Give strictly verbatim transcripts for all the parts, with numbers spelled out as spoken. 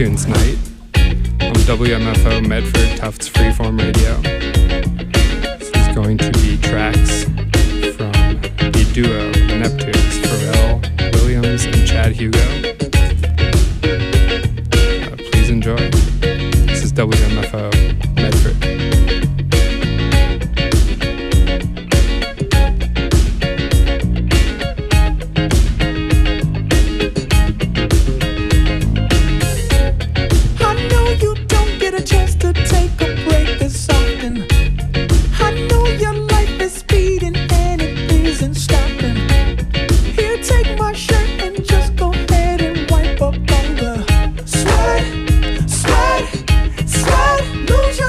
iTunes night on W M F O Medford Tufts Freeform Radio. This is going to be tracks from the duo the Neptunes, Pharrell Williams and Chad Hugo. Uh, please enjoy. This is W M F O Medford. Lose your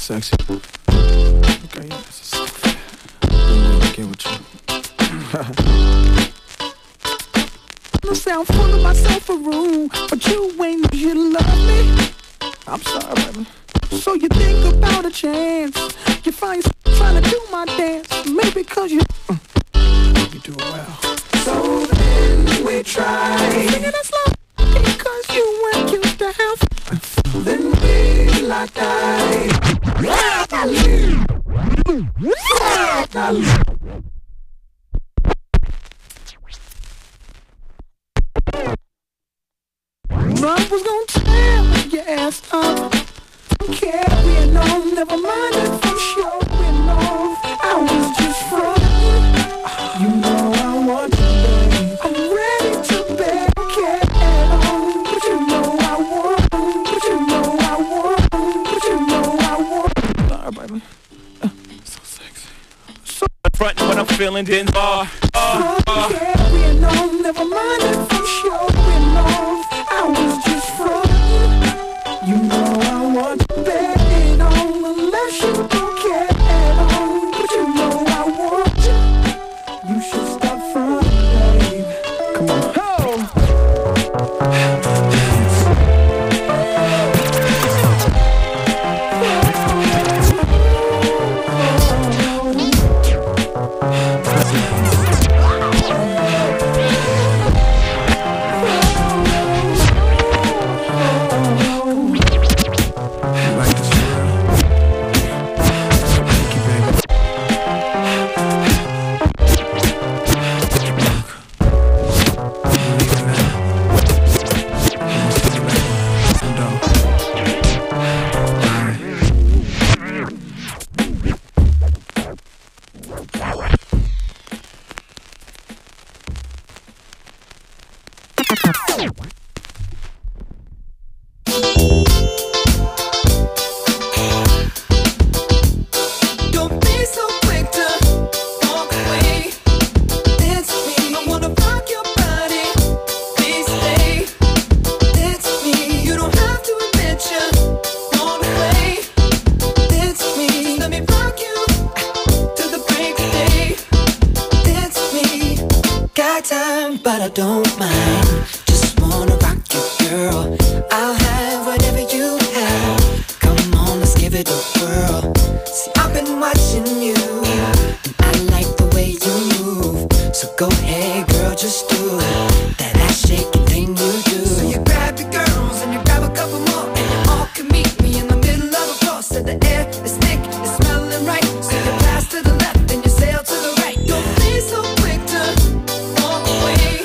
sexy. Okay, yeah, this is sexy. I'm gonna get with you. I sound full of myself a room, but you ain't you love me. I'm sorry, baby. So you think about a chance. You find yourself trying to do my dance. Maybe cause you mm. You do it well. So then we try singing it slow, because you weren't used to have. Then we like that. Love was gonna tear your ass up. Carrying on, never mind if I'm showing off. I was just frontin'. You know I want you, babe. I'm ready to beg, carry on. But you know I want, but you know I want, but you know I want. Sorry, baby. Uh, so sexy. So front when I'm feeling then uh, uh, uh. carrying on, never mind if I'm showing off. I was just frontin'. You know I want you, begging on, unless you don't care at all. But you know I want you. You should stop frontin', babe. Come on. But I don't mind, just wanna rock you, girl. I'll have whatever you have. Come on, let's give it a whirl. See, I've been watching you, and I like the way you move. So go ahead, girl, just do that ass shaking thing you do. So you grab your girls and you grab a couple more, and you all can meet me in the middle of the floor. So the air is thick, it's smelling right. So you pass to the left and you sail to the right. Don't be so quick to walk away.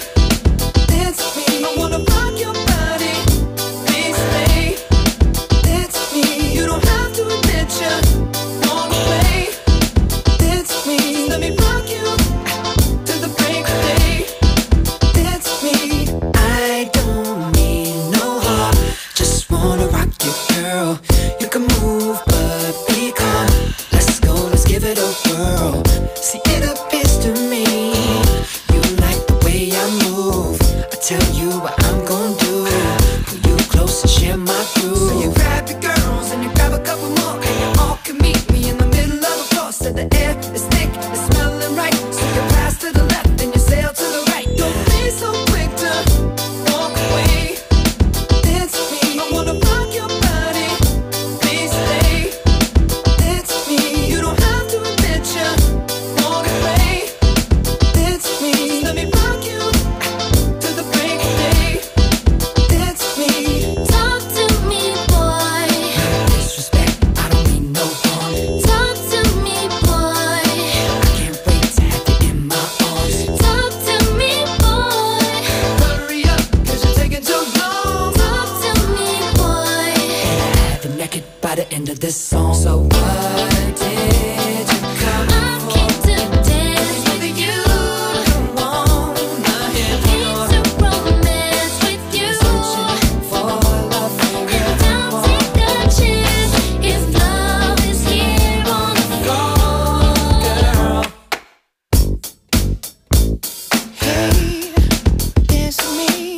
I wanna rock your body, please stay. That's me. You don't have to admit you wanna play. That's me. Let me rock you till the break of day. That's me. I don't need no heart, just wanna rock you, girl. You can move, but be calm. Let's go, let's give it a whirl. See, it appears to me you like the way I move. I tell you what I'm gonna do. Pull you close and share my groove. So you grab your girls and you grab a couple more, and you all can meet me in the middle of the floor. So the air is thick, it's smelling right. So you pass to the left and you sail to the right. Don't be so quick to walk away. That's me. I wanna rock your body, please stay. That's me. You don't have to admit you wanna play. That's me. Let me rock you till the break of day. That's me. Talk to me, boy. Disrespect, I don't mean no harm. Talk to me, boy. I can't wait to have you in my arms. Talk to me, boy. Hurry up, cause you're taking too long. Talk to me, boy. I have you naked by the end of this song. So what did you come I came to dance with you. wanna hear Came to romance with you. for love? And I'll take a chance if love is here on the floor. Hey, it's me.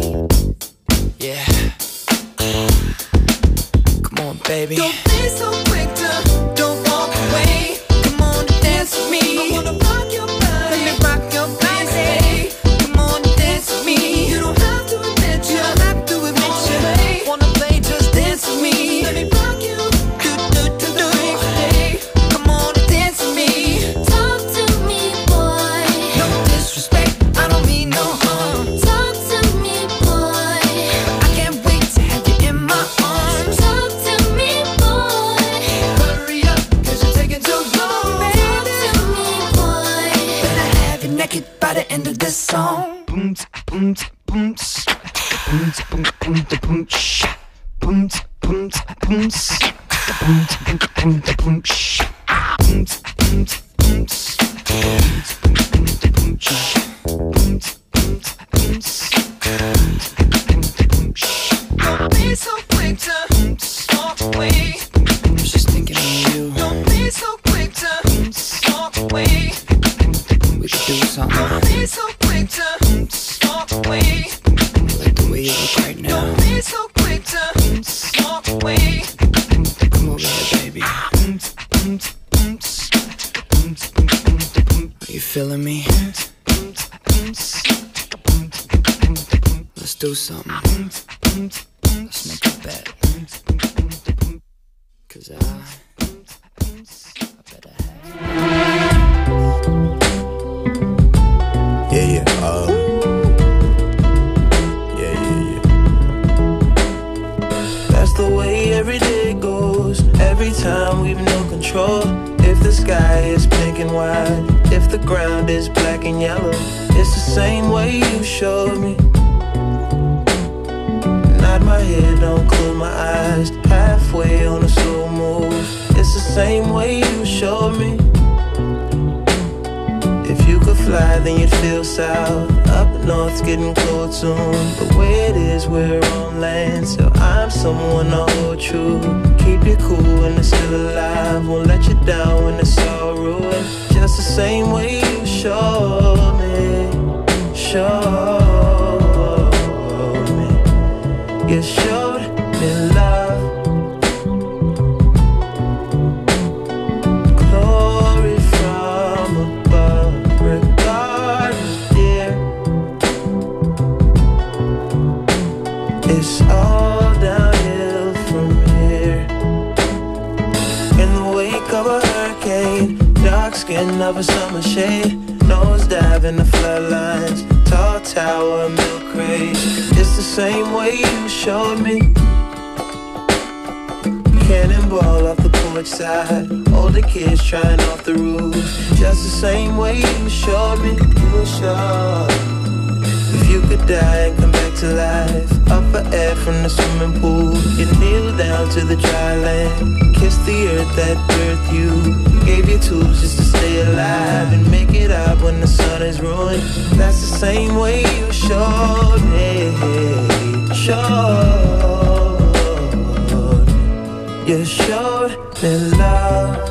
Yeah. Come on, baby. Don't be so quick to boom boom boom boom boom boom sh boom boom boom boom boom boom boom sh boom boom boom boom sh boom boom boom boom sh. Don't be so quick to walk away. I was just thinking of you. Don't be so quick to walk away. We could do something. Don't be so quick to walk away. I like the way you look right now. Don't be so quick to walk away. Come over here, baby. Are you feeling me? Let's do something. Let's make a bet. Cause I, I better have Yeah, yeah, uh Yeah, yeah, yeah. That's the way every day goes. Every time we've no control. If the sky is pink and white, if the ground is black and yellow, it's the same way you showed me. Nod my head, don't close my eyes. Halfway on a slow move. It's the same way you showed me. If you could fly, then you'd feel south. Up north's getting cold soon. The way it is, we're on land, so I'm someone to hold true. Keep you cool when it's still alive. Won't let you down when it's all ruined. Just the same way you showed me. Showed me. You showed me love. Glory from above. Regardless, dear, it's all downhill from here. In the wake of a hurricane, dark skin of a summer shade, nosedive in the floodlines, tall tower, milk crate. It's the same way you showed me. Cannonball off the porch side, older kids trying off the roof. Just the same way you showed me. You were sure. If you could die and come back to life, up for air from the swimming pool, you kneel down to the dry land, kiss the earth that birthed you. Gave you tools just to stay alive and make it up when the sun is ruined. That's the same way you showed me. Showed. You showed me love.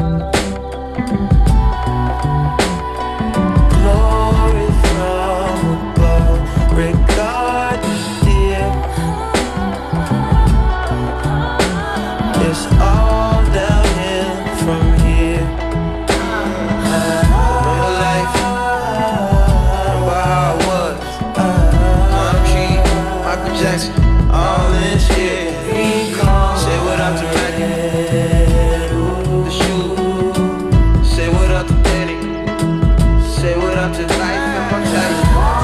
Glory from above. Regardless, dear, it's all downhill from here. Real life, remember how it was. Tom G, Michael Jackson, all in shit. Say what up to Randy, the shoe. Say what up to Danny. Say what up to life and my child.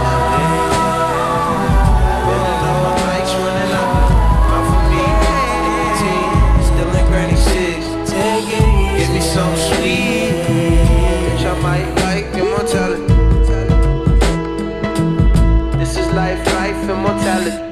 Running out my bikes, running out. Not for me, eighteen, still in granny six. Take it easy. Give me something sweet, which I might like immortality. This is life, life, immortality.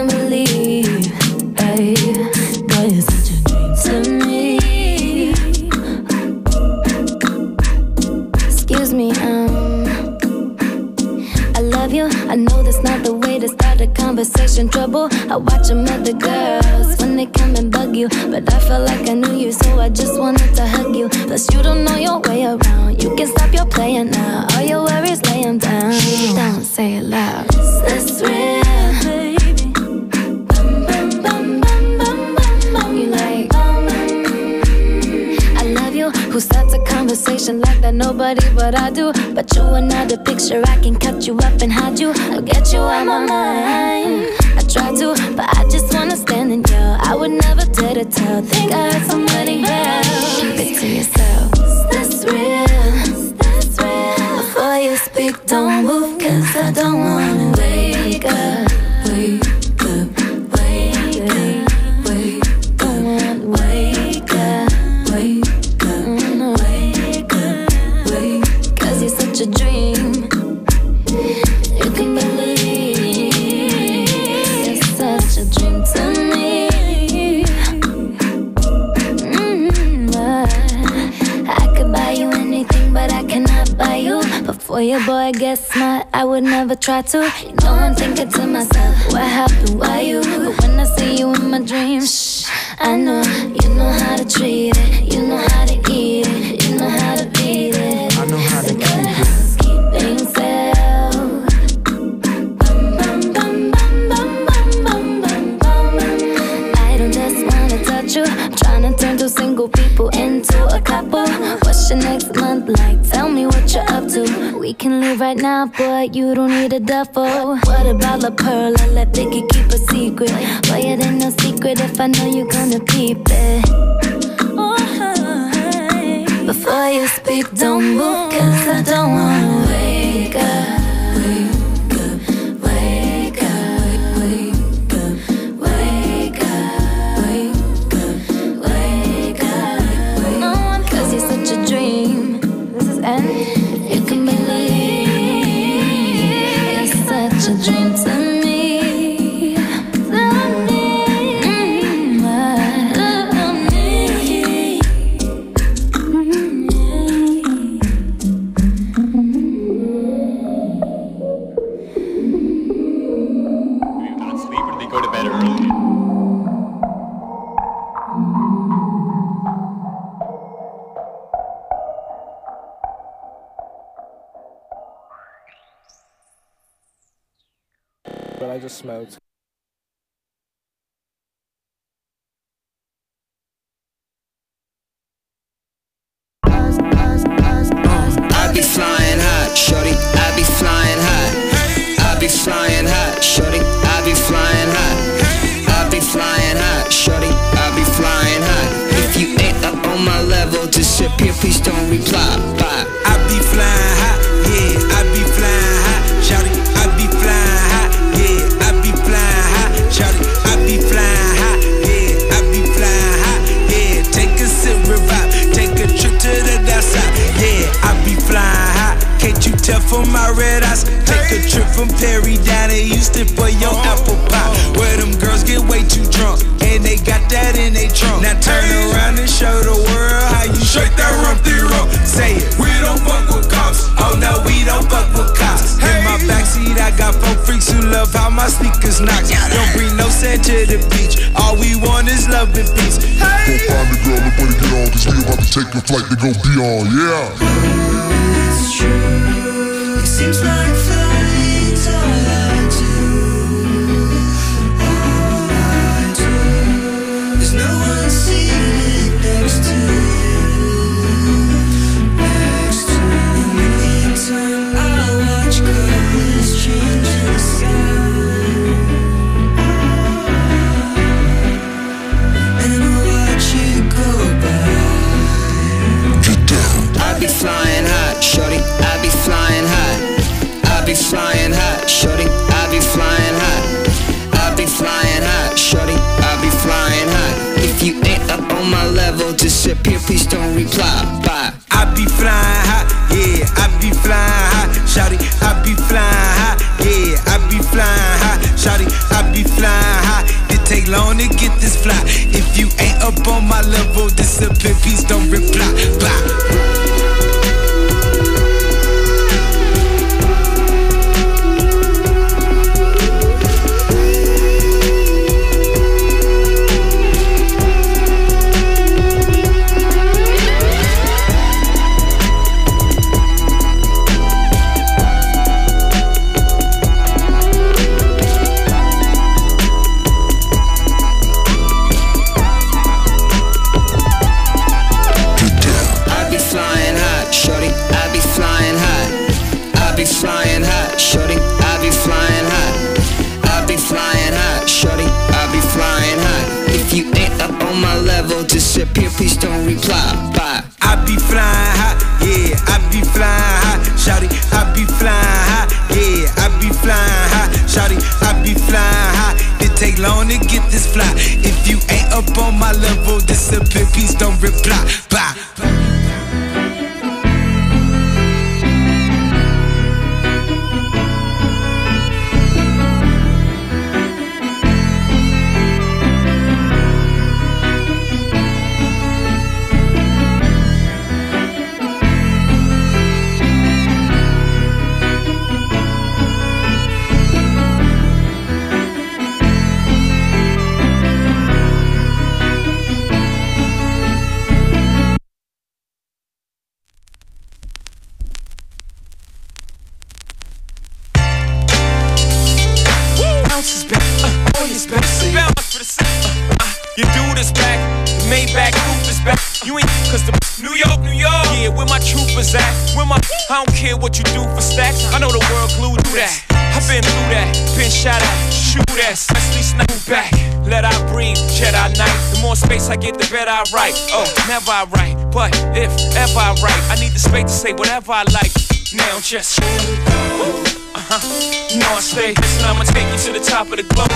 Boy, you're such a dream to me. me to start a conversation. Trouble, I watch them other girls when they come and bug you. But I felt like I knew you, so I just wanted to hug you. Plus you don't know your way around. You can stop your playing now. All your worries, lay them down. Don't say it loud. That's real. You like, I love you. Who starts a conversation like that? Nobody but I do. But you are not a picture. I can cut you up and hide you. I'll get you out my mind. I try to, but I just wanna stand and yell. I would never dare to tell. Think I heard somebody else. Keep it to yourself. That's real. That's real. Before you speak, don't move, 'cause I don't wanna wake up. Wake up. Wake up. Wake up. Wake up. Wake up. Wake up. Wake. 'Cause you're such a dream. You can believe you're such a dream to me. Mm, but I could buy you anything, but I cannot buy you. Before your boy gets smart, I would never try to. You know I'm thinking to myself, what happened, why you? But when I see you in my dreams, shh, I know, you know how to treat it. You know how to eat it. You know how to beat it. I know how to The keep good it. housekeeping self. Bum, bum, bum, bum, bum, bum, bum, bum, bum. I don't just wanna touch you. I'm trying to turn two single people into a couple. What's your next month like? Tell me what you're up to. We can leave right now, boy, you don't need a duffel. What about La Pearl? I let Biggie keep a secret. Boy, it ain't no secret if I know you're gonna peep it. Before you speak, don't move, 'cause I don't wanna wake up. Wake up, wake up, wake up, wake up, wake up, wake up. No one, 'cause you're such a dream. This is end. You can believe you're such a dream to me. Love me, mm, love me. Not sleep or they go to bed early. But I just smoked. I be flying high, shorty, I be flying high. I be flying high, shorty, I be flying high. I be flying high, shorty, I be flying high. If you ain't up on my level, just sit here, please don't reply. Bye. I be flying high, yeah, I be flying high, shawty, I be flying high, yeah, I be flying high, shawty, I be flying high, yeah, I be flying high, yeah, take a sip, revive, take a trip to the dark side, yeah, I be flying high, can't you tell from my red eyes, take a trip from Perry down to Houston for your apple pie, where them girls get way too drunk, and they got that in they trunk, now turn around and show the world how you shake that rump through rump, say it, we don't fuck with cops, oh no we don't fuck with cops, in my backseat I got four freaks who love how my sneakers knock, don't bring no sand to the beach, all we want is love and peace, Go find the girl and put it on, 'cause we about to take a flight to go beyond, yeah. It's true. It seems like flying's all I do. All I do. There's no one seated next to you. Next to you. In the meantime, I'll watch colors change in the sky. And watch it go by. I be flying high, shorty, I be flying high. I be this fly. If you ain't up on my level, disappear, please don't reply. Bye. You do this back, Maybach roof is back. You ain't, cause the New York, New York. Yeah, where my troopers at? Where my, I don't care what you do for stacks. I know the world glued to that. I've been through that, been shot at, shoot at, especially snipe back. Let I breathe, Jedi Knight. The more space I get, the better I write. Oh, never I write, but if ever I write, I need the space to say whatever I like. Now just, uh-huh. You know I stay, listen, I'ma take you to the top of the globe.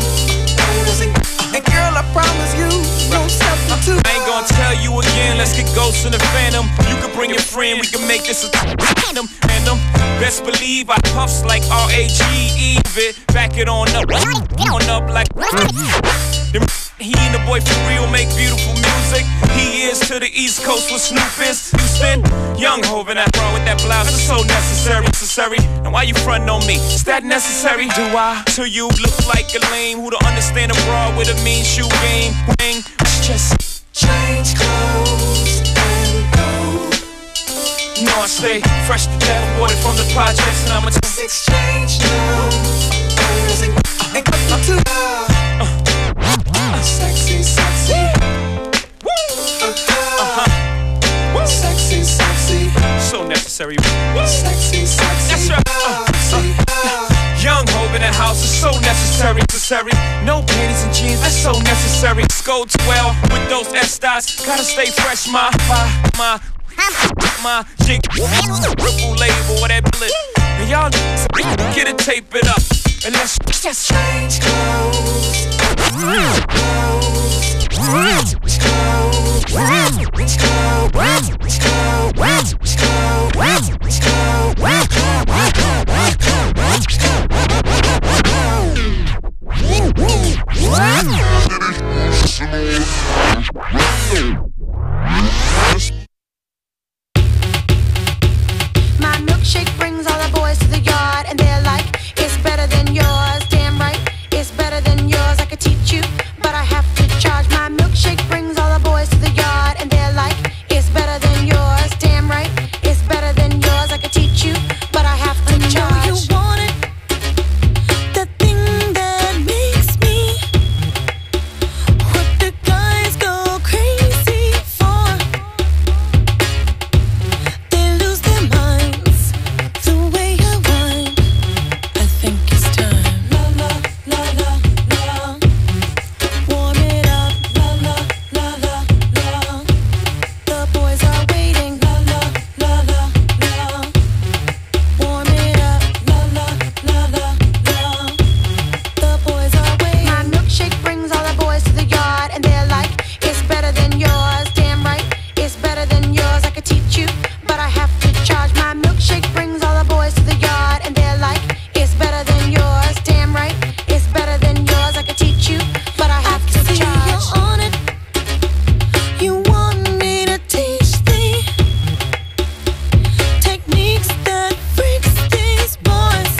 And girl, I promise you, no substitute. I ain't gonna tell you again, let's get ghosts in the phantom. You can bring your friend, we can make this a random. Random. Best believe I puffs like R A G E. Back it on up, on up like. He and the boy for real make beautiful music. He is to the East Coast with Snoop is. Houston, young Hov in that bra with that blouse. It's so necessary, necessary. And why you frontin' on me? Is that necessary? Do I? To you look like a lame who don't understand a bra with a mean shoe game. Wing, it's just change clothes and go. No, I stay fresh to death, water from the projects, and I'ma just exchange now. And cut to love. Sexy, sexy. Woo! Uh-huh. Woo! Sexy, sexy. So necessary. Woo! Sexy, sexy. That's right. Uh, uh. Young Hov in the house is so necessary, necessary. No panties and jeans, that's so necessary. Scodes well with those S-dots. Gotta stay fresh, my, my, my, my jig. Ripple label, that blit. And y'all get it, tape it up. And let's just change clothes. My milkshake brings all the boys to the yard, and they're like, it's better than yours. Damn right, it's better than yours. I could teach you, but I have to charge. My milkshake brings all the boys to the yard, and they're like, it's better than yours. Damn right, it's better than yours. I could teach you, but I have to charge. I know you want it, the thing that makes me what the guys go crazy for. They lose their minds the way I whine. I think it's time. La la la la la. Warm it up. La la la la la. The boys are waiting. La la la la la. Warm it up. La la la la la. The boys are waiting. My milkshake brings all the boys to the yard, and they're like, it's better than yours. Damn right, it's better than yours. I could teach you, but I have to charge. My milkshake brings all the boys to the yard, and they're like, it's better than yours. Damn right, it's better than yours. I could teach you, but I have to charge. You're on it. You want me to teach thee techniques that freaks these boys.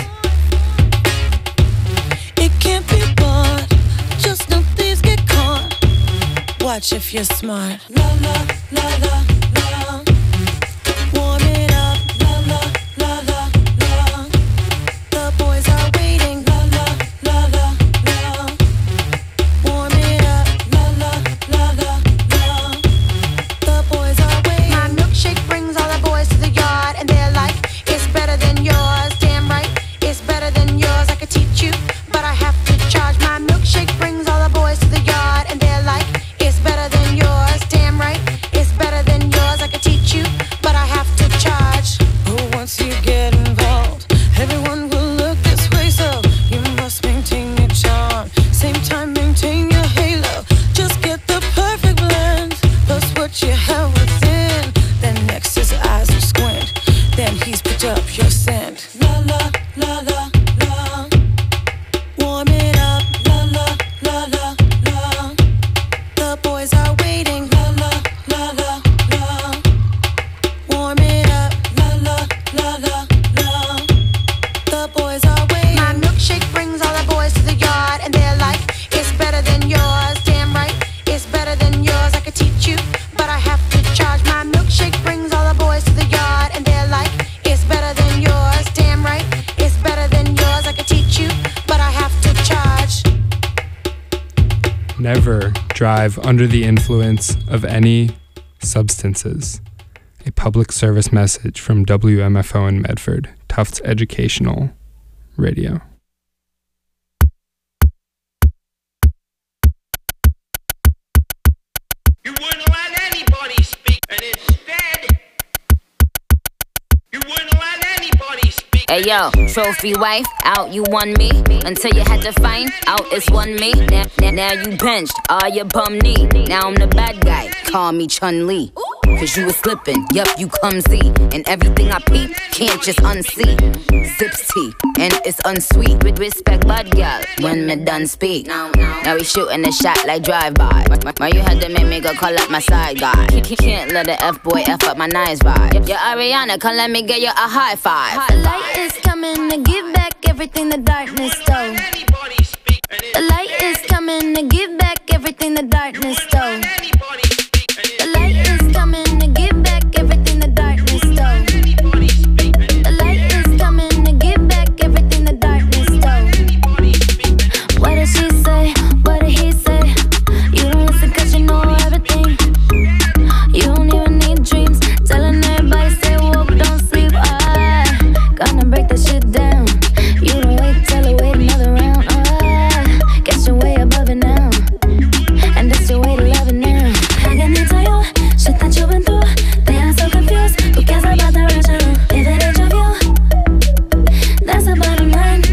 It can't be bought. Just know thieves get caught. Watch if you're smart. La la la la la. Warm it up. La la la la la. The boys are waiting. La la la la la. Warm it up. La la la la la. The boys are waiting. My milkshake brings all the boys to the yard, and they're like, it's better than yours. Damn right, it's better than yours. I could teach you, but I have to charge. My milkshake brings all the boys to the yard, and they're like, it's better than yours. Damn right, it's better than yours. Never drive under the influence of any substances. A public service message from W M F O in Medford, Tufts Educational Radio. You wouldn't let anybody speak, and instead, you wouldn't let anybody speak. Hey yo, trophy wife, out you won me. Until you had to find out it's one me. Now, now, now you benched, all your bum knee. Now I'm the bad guy, call me Chun-Li. Cause you was slipping, yup, you clumsy. And everything I peep, can't just unsee. Zips tea, and it's unsweet. With respect, bud girl, when me done speak. Now we shooting a shot like drive-by. Why you had to make me go call up my side guy? Can't let the F-boy F up my nice vibe. Yo, Ariana, come let me get you a high five. The light is coming to give back everything the darkness stole. The light is coming to give back everything the darkness stole. The light is coming to give back everything the darkness stole. The light is coming to give back everything the darkness stole. What did she say? What did he say? You don't listen cause you know everything. You don't even need dreams. Telling everybody stay woke, don't sleep. I gonna break that shit down. You don't wait till I wait another round. I guess you're way above it now. And that's your way to love it now. I can tell you shit that you've been through. They are so confused. Who cares about the rational? If it ain't your view, that's the bottom line.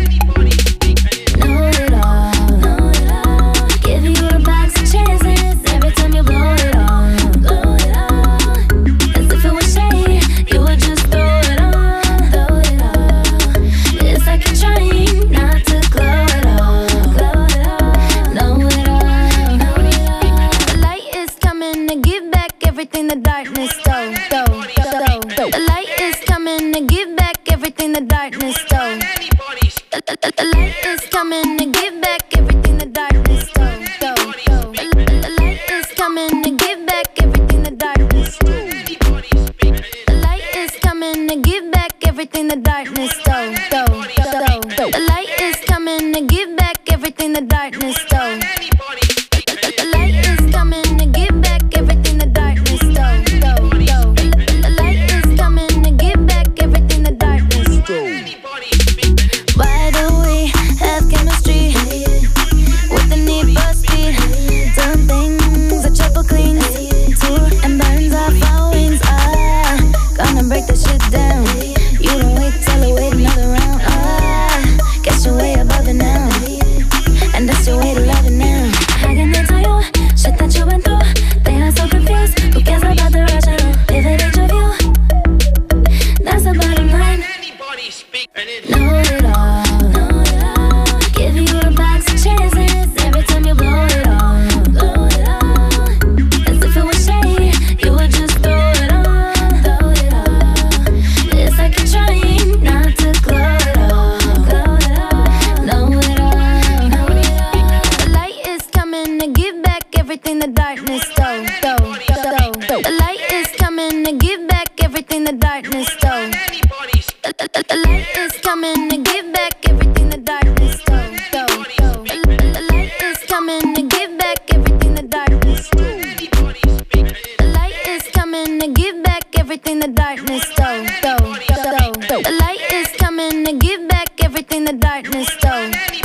Know it all, know it all. Give you a box of chances every time you blow it all, blow it all. As if it was shade, you would just throw it all, throw it all. It's like you're trying not to glow it all, glow it all. Know it all, know it all. The light is coming to give back everything the darkness stole, stole, stole. The light is coming to give back everything the darkness stole. The, the, the light is coming to give back everything the darkness stole, stole, stole. The, the light is coming to give back everything the darkness stole. The light is coming to give back everything the darkness stole, stole, stole. The light is coming to give back everything the darkness stole. The, the light is coming to give back everything the darkness stole, stole, stole. The light is coming to give back everything the darkness stole. Why do we have chemistry with the need for speed? Done things that triple cleans to and burns off our wings. Ah, gonna break that shit down. You don't wait till I wait another round. Ah, guess you're way above it now. And that's your way to love it now. I can tell you shit that you've been through. They are so confused. Who cares about the rational? If it ain't your view, that's the bottom line. Know it all, know it all. Give you a box of chances every time you blow it all, blow it all. As if it was shade, you would just throw it all, throw it all. It's like you're trying not to glow it all, glow it all. Know it all, know it all. The light is coming to give back everything the darkness stole, stole, stole. The light is coming to give back everything the darkness stole. The, the, the light is coming to give back everything the darkness stole, stole, stole. The, the light is coming to give back everything the darkness stole. The light is coming to give back everything the darkness stole, stole, stole. The light is coming to give back everything the darkness stole.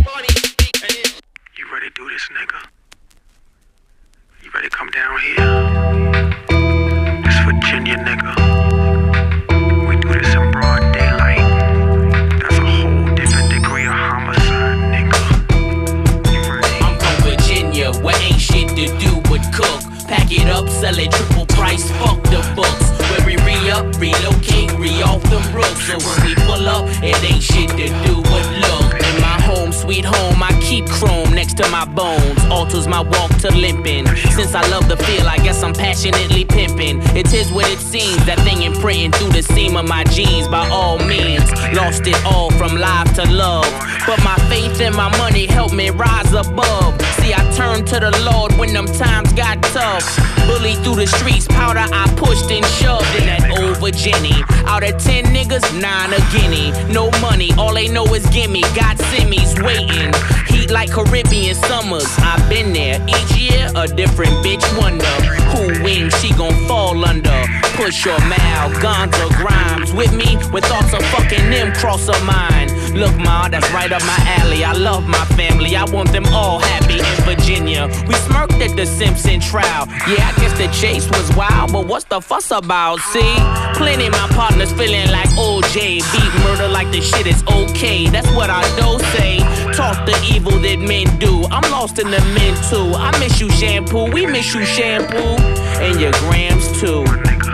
You ready to do this, nigga? You ready to come down here? This Virginia, nigga. We do this in broad daylight. That's a whole different degree of homicide, nigga. You ready? I'm from Virginia, where ain't shit to do but cook. Pack it up, sell it triple price, fuck the books. Where we re-up, relocate, re-off them rooks. So when we pull up, it ain't shit to do but look. In my home, sweet home, I keep chrome next to my bones. Alters my walk to limping. Since I love the feel, I guess I'm passionately pimping. It is what it seems, that thing imprinting through the seam of my jeans. By all means, lost it all from life to love. But my faith and my money helped me rise above. See, I turned to the Lord when them times got tough. Bullied through the streets, powder I pushed and shoved in that old Virginia. Out of ten niggas, nine a guinea. No money, all they know is gimme. Got semis waiting. Heat like Caribbean summers. I've been there. Each year, a different bitch wonder who wins, she gon' fall under. Push your mouth, Gonza Grimes with me with thoughts of fucking them cross her mind. Look, ma, that's right up my alley. I love my family, I want them all happy in Virginia. We smirked at the Simpson trial. Yeah, I guess the chase was wild, but what's the fuss about? See, plenty my partners feeling like O J. Beat murder like the shit is okay. That's what I do say. Talk the evil that men do. I'm lost in the men too. I miss you, shampoo. We miss you, shampoo. And your grams too.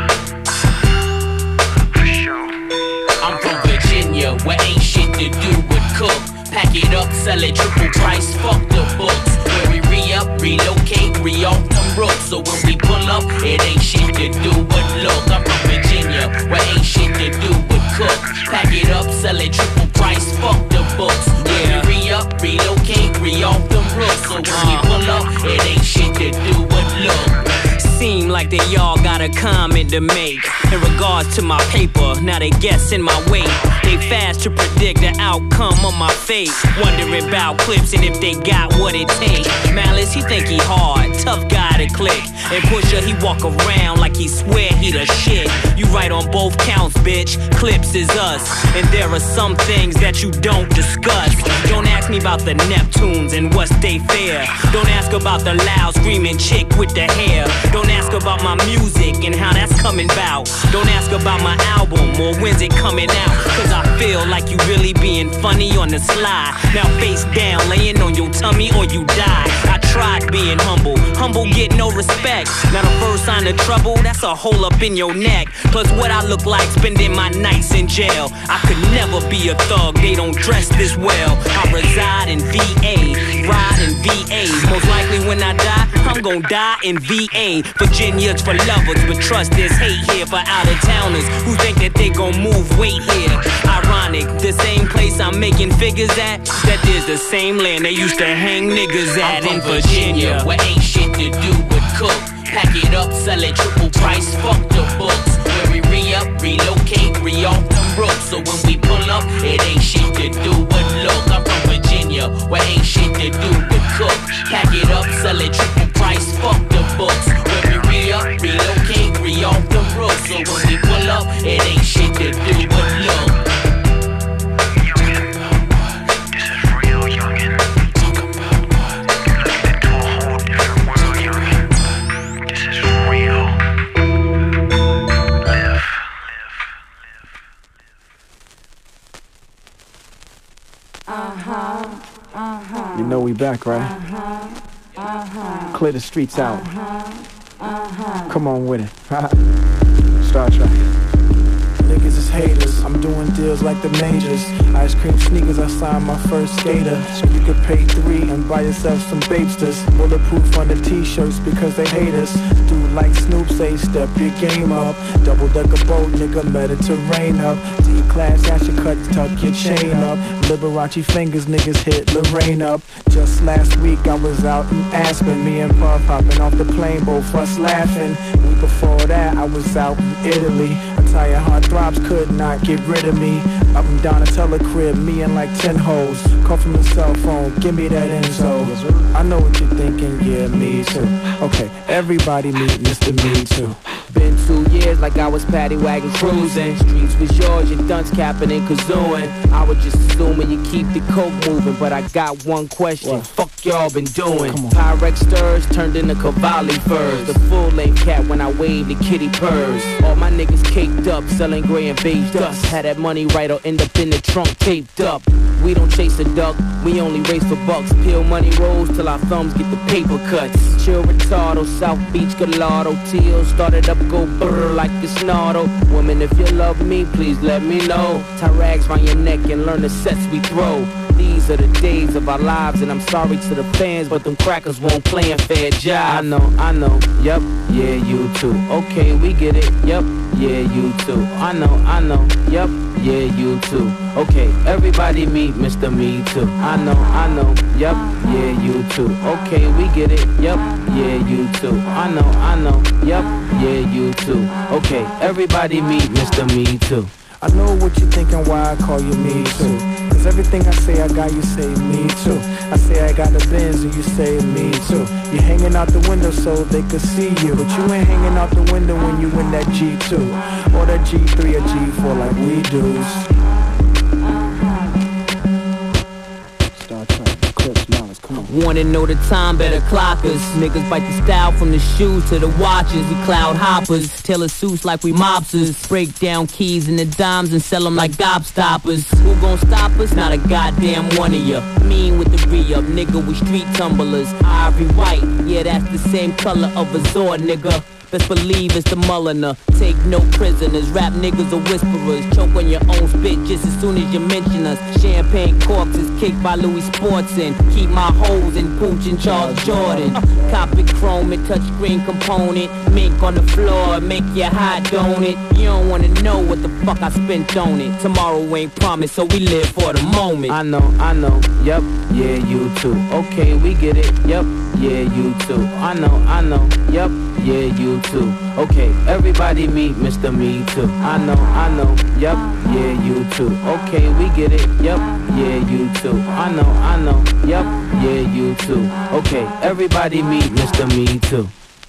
I'm from Virginia, where ain't shit to do but cook. Pack it up, sell it triple price, fuck the books. Where we re-up, relocate, re-off them rooks. So when we pull up, it ain't shit to do but look. I'm from Virginia, where ain't shit to do but cook. Pack it up, sell it triple price, fuck the books. Where we re-up, relocate, re-off them rooks. So when we pull up, it ain't shit to do but look. Seem like they all got a comment to make in regards to my paper. Now they guessing my weight. They fast to predict the outcome of my fate. Wondering about clips and if they got what it takes. Malice, he think he hard, tough guy to click. And Pusha, he walk around like he swear he the shit. You right on both counts, bitch. Clips is us. And there are some things that you don't discuss. Don't ask me about the Neptunes and what's they fair. Don't ask about the loud screaming chick with the hair. Don't ask about my music and how that's coming about. Don't ask about my album or when's it coming out. Cause I feel like you really being funny on the sly. Now face down, laying on your tummy or you die. I tried being humble, humble get no respect. Now the first sign of trouble, that's a hole up in your neck. Plus what I look like spending my nights in jail. I could never be a thug, they don't dress this well. I reside in V A, ride in V A. Most likely when I die, I'm gon' die in V A. Virginia's for lovers, but trust there's hate here for out-of-towners who think that they gon' move weight here. Ironic, the same place I'm making figures at, that is the same land they used to hang niggas at in Virginia, where ain't shit to do but cook. Pack it up, sell it triple price, fuck the books. Where we re-up, relocate, re-off them rooks. So when we pull up, it ain't shit to do but look. I'm from Virginia, where ain't shit to do but cook. Pack it up, sell it triple price, fuck the books. Where we re-up, relocate, re-off them rooks. So when we pull up, it ain't shit to do but look. You know we back, right? Clear the streets out. Come on with it. Star Trek. Niggas is haters, I'm doing deals like the majors. Ice cream sneakers, I signed my first skater. So you could pay three and buy yourself some Babesters. Bulletproof on the t-shirts because they hate us. Dude like Snoop say, step your game up. Double decker boat, nigga, Mediterranean up. D-class, ash your cuts, tuck your chain up. Liberace fingers, niggas hit Lorraine up. Just last week I was out in Aspen. Me and Puff hopping off the plane, both us laughing. Week before that I was out in Italy. Entire heart throbs could not get rid of me. Up and down a telecrib, me and like ten hoes. Call from the cell phone, give me that info. I know what you're thinking, yeah, me too. Okay, everybody meet Mister Me Too. Been two years like I was paddy wagon cruising. Streets was yours, your dunce capping and kazooing. I was just assuming you keep the coke moving, but I got one question. What? Fuck y'all been doing? Pyrex stirs turned into Cavalli furs. The full length cat when I wave the kitty purrs. All my niggas caked up, selling gray and beige dust. Had that money right or end up in the trunk taped up. We don't chase a duck, we only race for bucks. Peel money rolls till our thumbs get the paper cuts. Chill retardo, South Beach Gallardo. Teal started up, go brrr like a snarl. Woman, if you love me, please let me know. Tie rags round your neck and learn the sets we throw. These are the days of our lives, and I'm sorry to the fans, but them crackers won't play a fair job. I know, I know, yep, yeah, you too. Okay, we get it, yep, yeah, you too. I know, I know, yep, yeah, you too. Okay, everybody meet Mister Me Too. I know, I know, yup, yeah, you too. Okay, we get it, yup, yeah, you too. I know, I know, yup, yeah, you too. Okay, everybody meet Mister Me Too. I know what you're thinking, why I call you me too. Cause everything I say I got, you say me too. I say I got the Benz and you say me too. You're hanging out the window so they could see you, but you ain't hanging out the window when you in that G two or that G three or G four like we do. Wanna know the time, better clock us. Niggas bite the style from the shoes to the watches. We cloud hoppers, tailor suits like we mobsters. Break down keys and the dimes and sell them like gobstoppers. Who gon' stop us? Not a goddamn one of ya. Mean with the re-up, nigga, we street tumblers. Ivory white, yeah, that's the same color of a Zord, nigga. Best believe it's the Mulliner. Take no prisoners, rap niggas are whisperers. Choke on your own spit just as soon as you mention us. Champagne corks is kicked by Louis Sportson. Keep my hoes in Pooch and Charles Jordan. Copy chrome and touchscreen component. Mink on the floor, make you hot, don't it? You don't wanna know what the fuck I spent on it. Tomorrow ain't promised, so we live for the moment. I know, I know, yup, yeah, you too. Okay, we get it, yup, yeah, you too. I know, I know, yup, yeah, you too. Okay, everybody meet Mister Me Too. I know, I know, yup, yeah, you too. Okay, we get it, yup, yeah, you too. I know, I know, yup, yeah, you too. Okay, everybody meet Mister Me Too.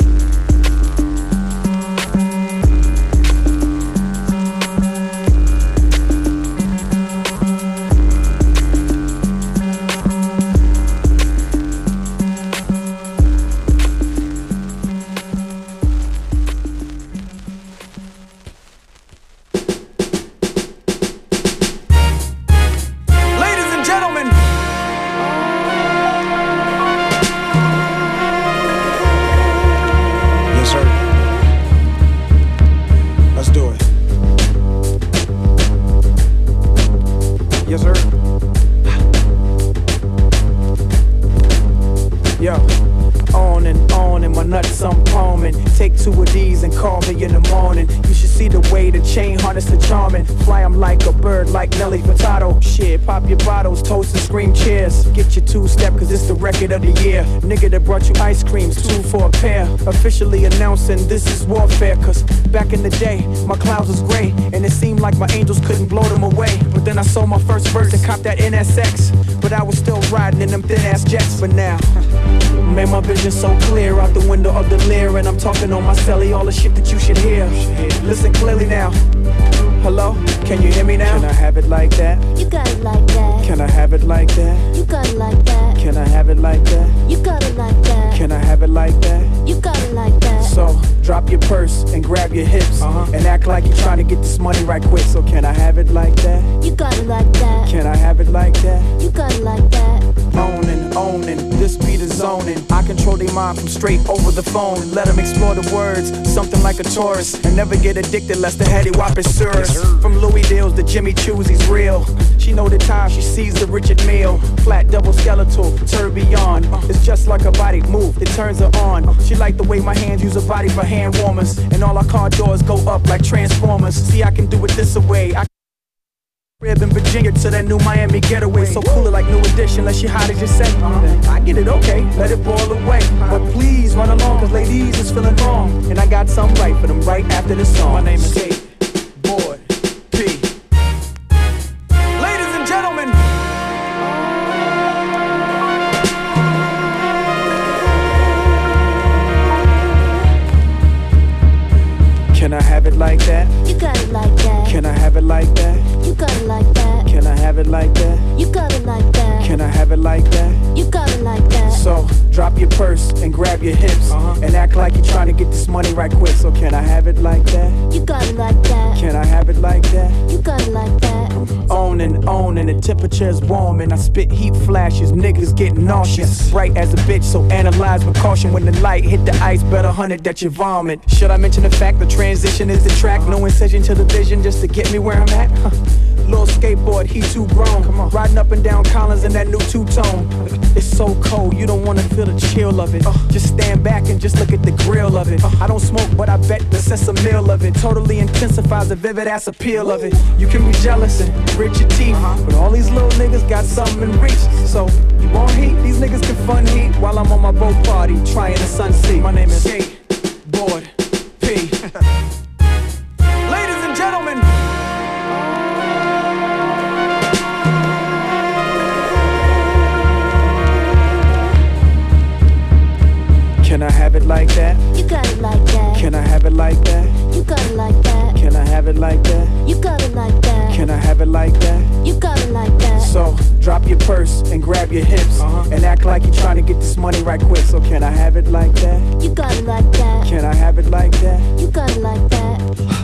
Pop your bottles, toast and scream cheers. Get your two-step cause it's the record of the year. Nigga that brought you ice creams, two for a pair. Officially announcing this is warfare. Cause back in the day, my clouds was gray, and it seemed like my angels couldn't blow them away. But then I sold my first verse and copped that N S X. But I was still riding in them thin-ass jets. But now, made my vision so clear out the window of the Lear. And I'm talking on my celly, all the shit that you should hear. Listen clearly now. Hello, can you hear me now? Can I have it like that? You got it like that. Can I have it like that? You got it like that. Can I have it like that? You got it like that. Can I have it like that? You got it like that. So, drop your purse and grab your hips, uh-huh, and act like you're trying to get this money right quick. So can I have it like that? You got it like that. Can I have it like that? You got it like that. Owning, owning, this beat is zoning. I control their mind from straight over the phone. Let them explore the words, something like a tourist, and never get addicted lest the heady whop is serious. From Louis Deals to Jimmy Choo's, he's real. She know the time she sees the Richard Mille. Flat double skeletal, tourbillon. It's just like a body move, it turns her on. She like the way my hands use her body for hand warmers, and all our car doors go up like Transformers. See, I can do it this way. I Crib in Virginia to that new Miami getaway. So cool it like New Edition, unless you hot as you say. I get it, okay, let it boil away. But please run along, cause ladies is feeling wrong. And I got something right for them right after this song. My name is Kate Boyd P. Ladies and gentlemen, can I have it like that? You got it like that. Can I have it like that? You got it like that. Can I have it like that? You got it like that. Can I have it like that? You got it like that. So, drop your purse and grab your hips, uh-huh, and act like you're trying to get this money right quick. So can I have it like that? You got it like that. Can I have it like that? You got it like that. Owning, owning, the temperature's warm and I spit heat flashes, niggas getting nauseous. Bright as a bitch, so analyze with caution. When the light hit the ice, better hunt it that you vomit. Should I mention the fact the transition is the track? No incision to the vision just to get me where I'm at? Huh. Little skateboard, he too grown. Come on. Riding up and down Collins in that new two-tone. It's so cold, you don't wanna feel the chill of it. Uh, just stand back and just look at the grill of it. Uh, I don't smoke, but I bet the sense of meal of it totally intensifies the vivid ass appeal of it. You can be jealous and grit your teeth, uh-huh. but all these little niggas got something in reach. So you want heat? These niggas can fun heat while I'm on my boat party trying the sun sea. My name is Skateboard P. Ladies and gentlemen. Can I have it like that? You got it like that. Can I have it like that? You got it like that. Can I have it like that? You got it like that. Can I have it like that? You got it like that. So drop your purse and grab your hips, uh-huh. and act like you're trying to get this money right quick. So can I have it like that? You got it like that. Can I have it like that? You got it like that.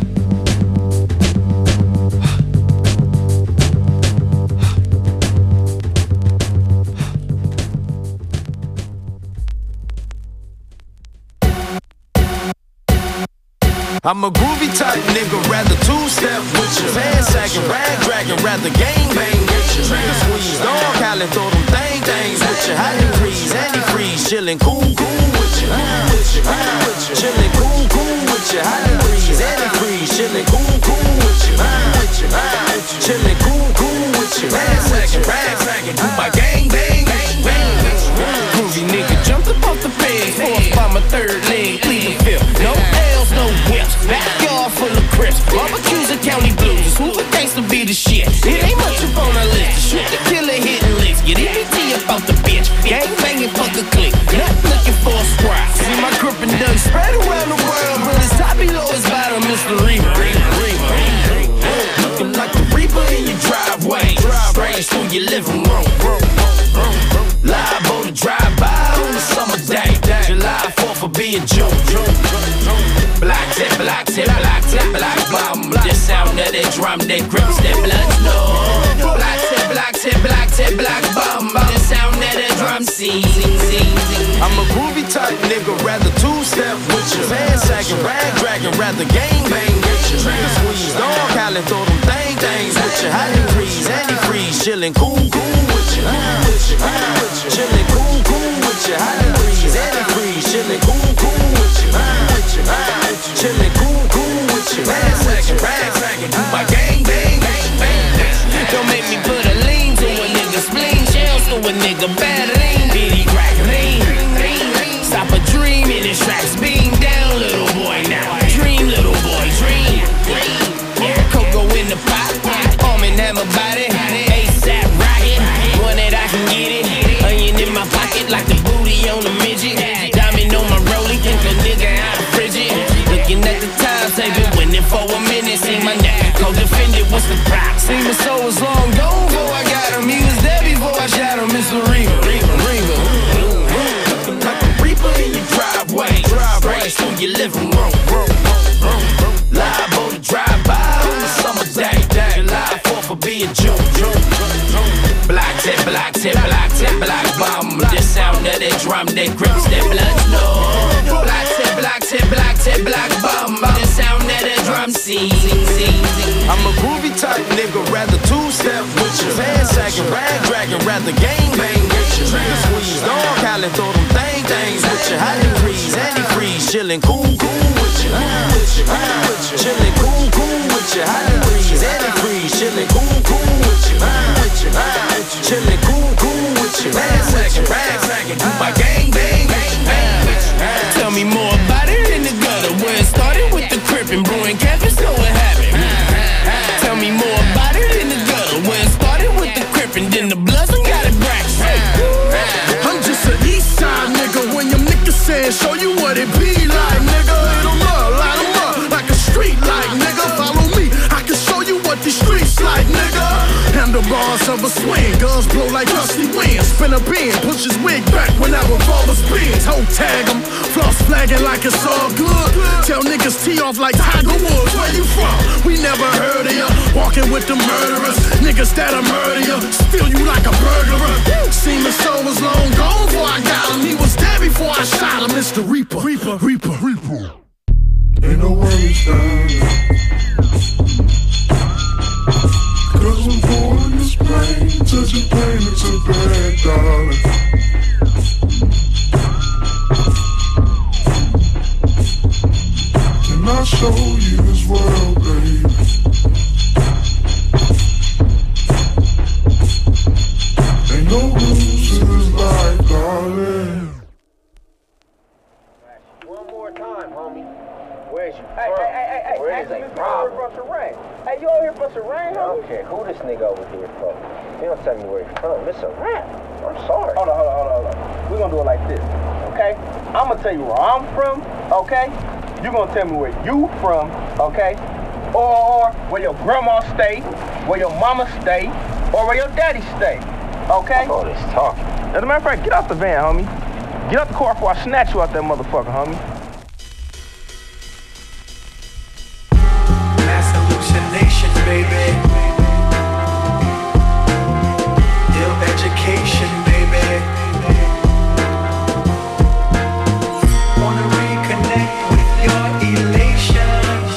I'm a groovy type nigga, rather two-step with you. Pants sagging, rag dragging, rather gang bang with you. Trigger squeeze, dog howling, throw them thang things with you. Hot and freeze, anti-freeze, chillin' cool, cool with you. Chillin' cool, cool with you. Hot and freeze, anti-freeze, chillin' cool, cool with you. Chillin' cool, cool with you. Pants sagging, rag dragging, do my gang bang, bang, bang. Groovy nigga jumped up off the bed, forced by my third leg, pleading fifth. No L's, no whips. Backyard full of crips, barbecues and county blues. Who would thanks to be the shit? It ain't much up on our list. Shoot the killer, hitting licks. Get E B T up out the bitch. Gang banging, fuck a click. Not looking for a squad. See my grip and done spread around the world, but it's top below his bottom, Mister Reaper. Looking like a Reaper in your driveway. Strange through your living room. Liable to drive by on a summer day. July fourth will be in June. Black tip, black tip, black tip, black bomb. The sound of that drum that grips that blood snow. Black tip, black tip, black tip, black bomb. The sound of that drum scene. I'm a groovy type nigga, rather two-step with you. Pants sagging, rag dragging, rather gang bang with you. Trigger squeeze, dog howling, throw them thang things with you. Hot and freeze, anti-freeze, chillin' cool, cool with you. Chillin' cool, cool with you. Hot and freeze, anti-freeze, chillin' cool, cool with you. Chillin' cool, cool with you. Rag sagging, rag sagging, do my gang bang, bang, bang. Don't make me put a lean to a nigga, spleen shells to a nigga, bad lean, bitty crack lean. Stop a dream in his tracks, beam down, little boy now. Dream, little boy, dream. Cocoa in the pot, arm and hammer body, ASAP rocket, one that I can get it. Onion in my pocket like the booty on a midget. Diamond on my rollie, think a nigga out of frigid. Looking at the time, say been winning for a minute. See my neck, co-defended, what's the price? See my soul was long gone before I got him. He was there before I shot him, Mister Reaper, Reaper, Reaper. Looking like a Reaper in your driveway. Strange through your living room. Liable to drive by on a summer day. July fourth will be in June. Black tip, black tip, black tip, black bomb. The sound of that drum that grips that blood snow. Black tip, black tip, black tip, black bomb. The sound of that drum scene. I'm a groovy type nigga, rather two-step with you. Pants sagging, rag dragging, rather gang bang with you. Trigger squeeze, dog howling, throw them thang things with you. Hot and freeze, anti-freeze, chillin' cool, cool with you. Chillin' cool, cool with you. Hot and freeze, anti-freeze, chillin' cool, cool with you. Chillin' cool, cool with you. Rag sagging, rag sagging, do my gang bang, bang, bang. Tell me more about it in the gutter, where it started with the crip and brewing campus, know what happened. Tell me more about it in the gutter, where it started with the crip and then the bloods and got it bracked. I'm just an east side nigga, when your niggas saying show you what it be like, nigga. Hit 'em up, light 'em up, like a street light, nigga. Follow me, I can show you what these streets like, nigga. Handlebars of a swing, guns blow like gusty winds. Spin a beam, push his wig back when that revolver spins. Hoe tag him, floss flagging like it's all good. Tell niggas tee off like Tiger Woods. Where you from? We never heard of ya. Walking with the murderers, niggas that'll murder ya. Steal you like a burglar. Seemin' so was long gone before I got him. He was there before I shot him. Mister Reaper, Reaper, Reaper, Reaper. Ain't no worries, down. Cause show you this world, baby. Ain't no rules to this life, darling. One more time, homie. Where's you from? Hey, hey, hey, hey, Where is a problem? For some rain. Hey, you over here for some rain, homie? I don't care who this nigga over here for. He don't tell me where he's from. It's a rap. I'm sorry. Hold on, hold on, hold on, hold on. We're gonna do it like this, okay? I'm gonna tell you where I'm from, okay? You gonna tell me where you from, okay? Or where your grandma stay, where your mama stay, or where your daddy stay, okay? All this talking. As a matter of fact, get out the van, homie. Get out the car before I snatch you out that motherfucker, homie. Mass hallucination, baby. Ill education, baby. Wanna reconnect with your elation.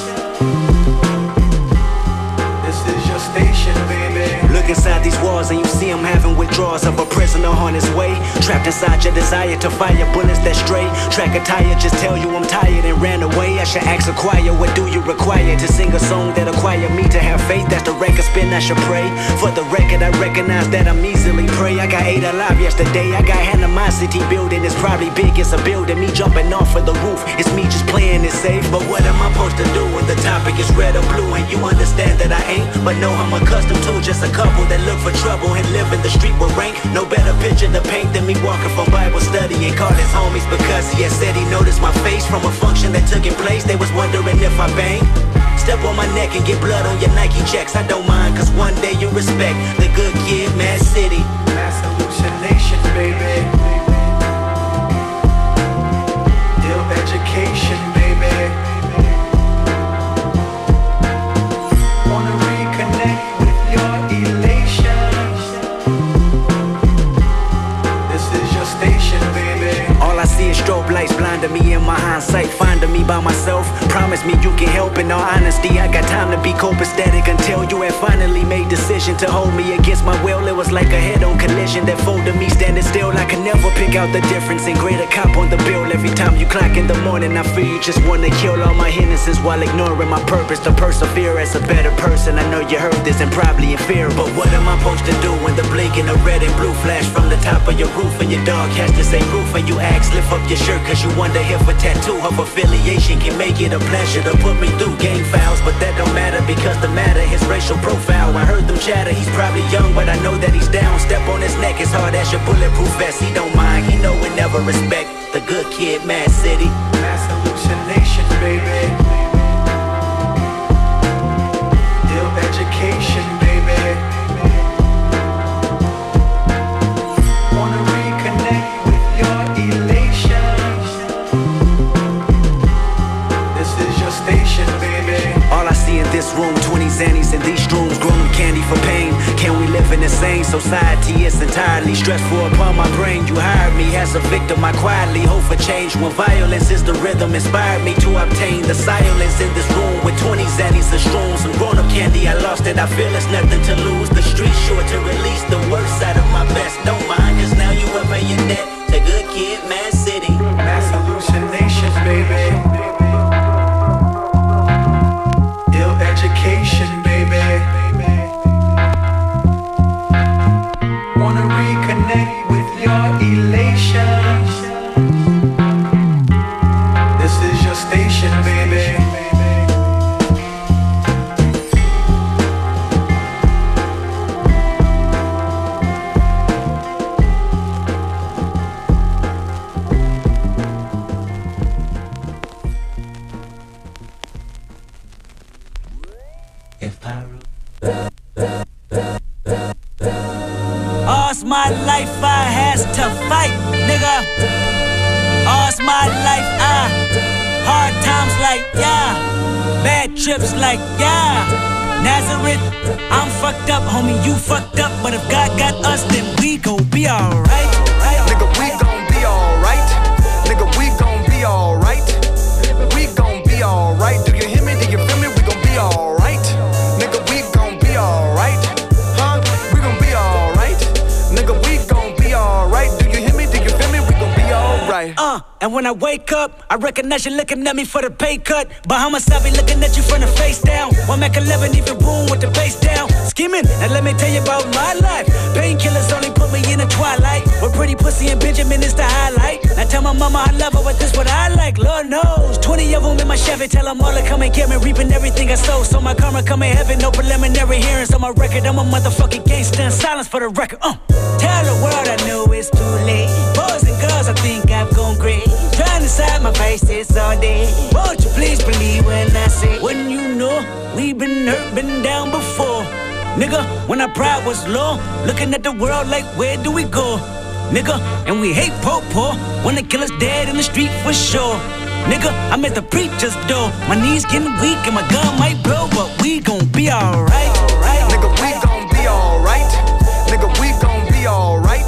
This is your station, baby. Look inside these walls and you see him having withdrawals of a prisoner on his way. Trapped inside your desire to fire bullets that stray. Track a tire, just tell you I'm tired and ran away. I should ask a choir, what do you require to sing a song that acquire me to have faith? That's the record spin, I should pray. For the record, I recognize that I'm easily prey. I got eight alive yesterday. I got animosity building. It's probably big, it's a building. Me jumping off of the roof, it's me just playing it safe. But what am I supposed to do when the topic is red or blue? And you understand that I ain't, but know I'm accustomed to just a couple that look for trouble and live in the street with rank. No better picture to paint than me walking from Bible study and call his homies because he had said he noticed my face from a function that took in place. They was wondering if I bang. Step on my neck and get blood on your Nike checks. I don't mind, cause one day you respect the good kid, Mad City. Mass hallucination, baby. Ill education, baby. Wanna reconnect with your elation. This is your station, baby. All I see is strobe lights blinding me in my hindsight, finding me by myself. Promise me you can help. In all honesty, I got time to be copacetic until you had finally made decision to hold me against my will. It was like a head-on collision that folded me standing still. I can never pick out the difference in greater cop on the bill. Every time you clock in the morning, I feel you just wanna kill all my innocence while ignoring my purpose to persevere as a better person. I know you heard this and probably in fear, but what am I supposed to do when the blinking of red and blue flash from the top of your roof and your dog has the same roof and you ask lift up your shirt cause you wonder if a tattoo of affiliation can make it a pleasure to put me through gang fouls? But that don't matter because the matter is racial profile. I heard them chatter, he's probably young but I know that he's down. Step on his neck as hard as your bulletproof vest. He don't mind, he know and never respect the good kid, Mad City. Mass hallucination, baby. Ill education, baby. Wanna reconnect with your elation. This is your station, baby. All I see in this room, twenty Xannies in these rooms, grown candy for pain. Can we live in the same society? It's entirely stressful upon my brain. You hired me as a victim, I quietly hope for change. When violence is the rhythm, inspired me to obtain the silence in this room with twenty Xannies and shrooms. Some grown-up candy, I lost it, I feel it's nothing to lose. The street's sure to release the worst side of my best. Don't mind, cause now you up in your net. The good kid, Mad City. Mass hallucinations, baby. Ill education, baby. Wanna reconnect with your elation. This is your station, baby. All's my life I has to fight, nigga. All's my life I hard times like yeah, bad trips like yeah. Nazareth, I'm fucked up, homie, you fucked up, but if God got us, then we gon' be alright. Nigga, we gon' be alright. Nigga, we gon' be alright. We gon' be alright. Do you hear me? Do you feel me? We gon' be alright. Nigga, we gon' be alright. Huh? We gon' be alright. Nigga, we gon' be alright. Do you hear me? Do you feel me? We gon' be alright. right. Uh, and when I wake up, I recognize you looking at me for the pay cut. Bahamas, I be looking at you from the face down. One Mac eleven, even boom with the bass down. Skimming, and let me tell you about my life. Painkillers only put me in the twilight. With pretty pussy and Benjamin is the highlight. I tell my mama I love her, but this what I like. Lord knows, twenty of them in my Chevy. Tell them all to come and get me, reaping everything I sow. So my karma come in heaven, no preliminary hearings on my record. I'm a motherfucking gangster in silence for the record. Uh, tell the world I know it's too late. Boys and girls, I think I've gone great. Trying to decide my faces all day. Won't you please believe when I say, when you know we've been hurt, been down before. Nigga, when our pride was low, looking at the world like, where do we go? Nigga, and we hate po po. Wanna kill us dead in the street for sure. Nigga, I'm at the preacher's door. My knees getting weak and my gun might blow, but we gon' be alright. Nigga, we gon' be alright. Nigga, we gon' be alright.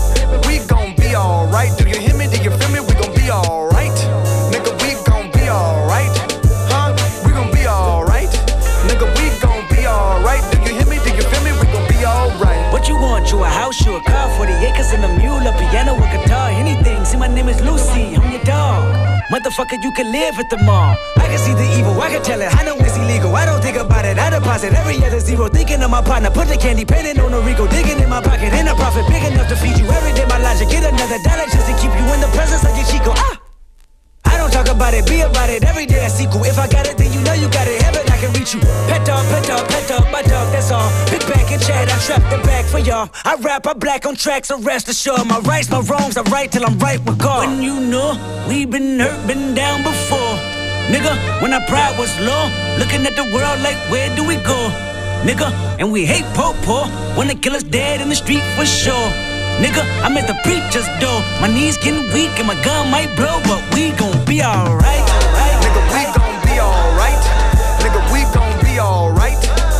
We gon' be alright. Do you hear me? Do you feel me? We gon' be alright. Nigga, we gon' be alright. Huh? We gon' be alright. Nigga, we gon' be alright. Do you hear me? Do you feel me? We gon' be alright. What you want? You a house, you a car, forty acres and a mule, a piano, a guitar, anything. See, my name is Lucy, I'm your dog. Motherfucker, you can live at the mall. I can see the evil, I can tell it. I know it's illegal, I don't think about it. I deposit every other zero, thinking of my partner. Put the candy painting on a Rico, digging in my pocket. Ain't a profit big enough to feed you every day. My logic, get another dollar just to keep you in the presence of your Chico. Ah! I don't talk about it, be about it. Every day I sequel. If I got it, then you know you got it. Heaven, I can reach you. Pet dog, pet dog, pet dog, my dog, that's all. Big back and Chad, I trap the bag for y'all. I rap, I black on tracks, so rest assured. My rights, my wrongs, I right till I'm right with God. When you know we've been hurt, been down before. Nigga, when our pride was low, looking at the world like, where do we go? Nigga, and we hate po po. Wanna kill us dead in the street for sure. Nigga, I'm at the preacher's door. My knees getting weak and my gun might blow, but we gon' be alright. Nigga, we gon' be alright. Nigga, we gon' be alright.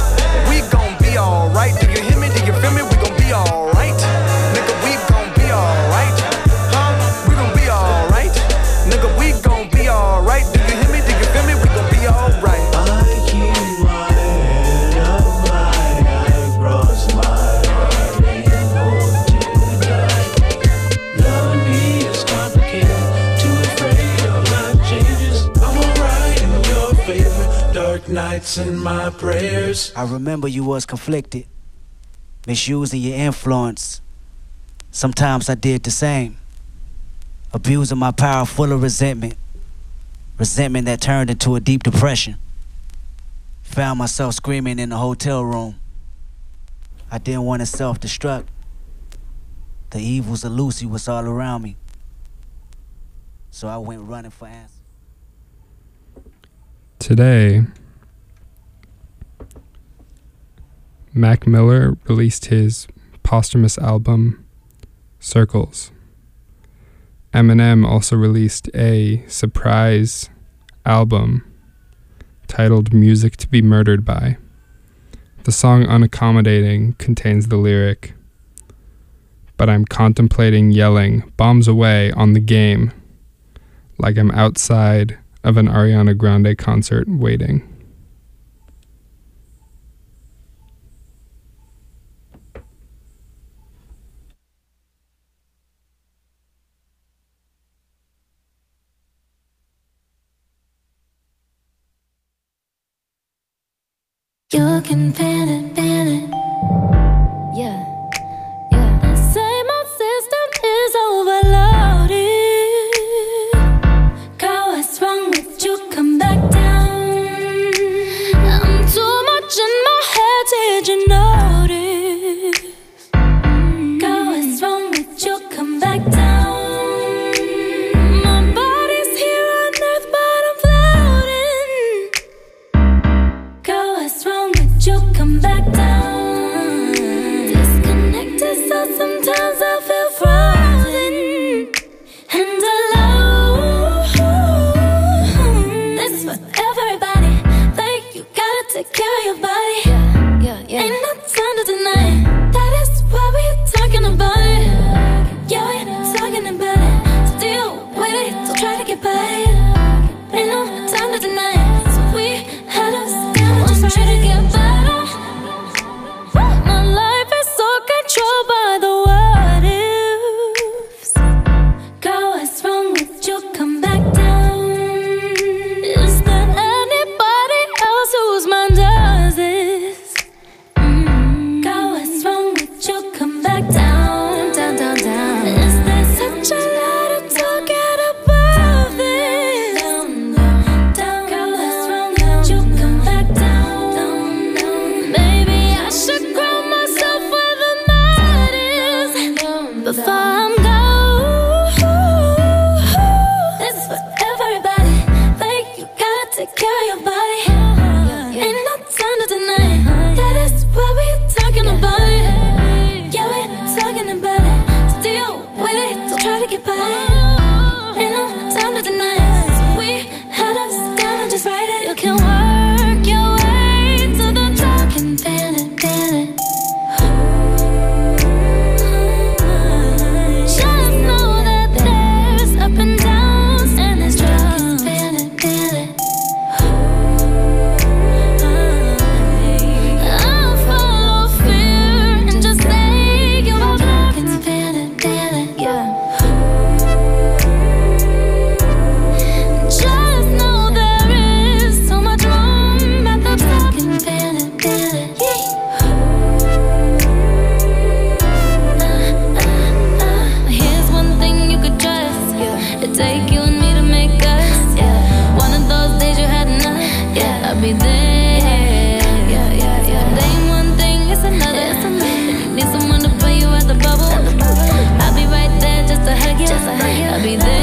We gon' be alright. Do you hear me? Do you feel me? We gon' be alright. Nigga, we gon' be alright. Huh? We gon' be alright. Nigga, we gon' be alright. Do you hear me? Do you feel me? We gon' be alright. I keep my head up high, I cross my heart and hold you tight. Loving me is complicated, too afraid of life changes. I'm alright in your favor, dark nights and my prayers. I remember you was conflicted, misusing your influence. Sometimes I did the same, abusing my power full of resentment. Resentment that turned into a deep depression. Found myself screaming in the hotel room. I didn't want to self-destruct. The evils of Lucy was all around me. So I went running for answers. Today, Mac Miller released his posthumous album, Circles. Eminem also released a surprise album titled Music to be Murdered By. The song Unaccommodating contains the lyric, "But I'm contemplating yelling bombs away on the game like I'm outside of an Ariana Grande concert waiting." You can pan it, pan it. Yeah, yeah. I say my system is overloaded. Girl, what's wrong with you? Come back down. I'm too much in my head, did you notice? Girl, what's wrong with you? Come back down. My body's here on earth, but I'm floating. Girl, what's wrong with you? Come back down. Disconnected, so sometimes I feel frozen and alone. This for everybody. Like you gotta take care of your body. Yeah, yeah, yeah. Ain't no time to deny it. That is why we're talking about it. Yeah, we're talking about it. Still with it, so try to get by it. Ain't no time to deny it. So we had us down and try to get better. My life is so controlled by the what ifs. Girl, what's wrong Ain't no time to deny it. So we had us down and just write it. You can work your way to the top and ban it, ban it. Just know that there's up and downs and there's drops. Ban it, ban it. I'll follow fear and just say you are black and ban it, ban it. Yeah. Just know there is so much room at the top and ban it, ban it. Here's one thing you could trust. It'd take you and me to make us. One of those days you had enough. I'll be there. Name one thing, it's another. If you need someone to put you at the bubble, I'll be right there just to hug you. I'll be there.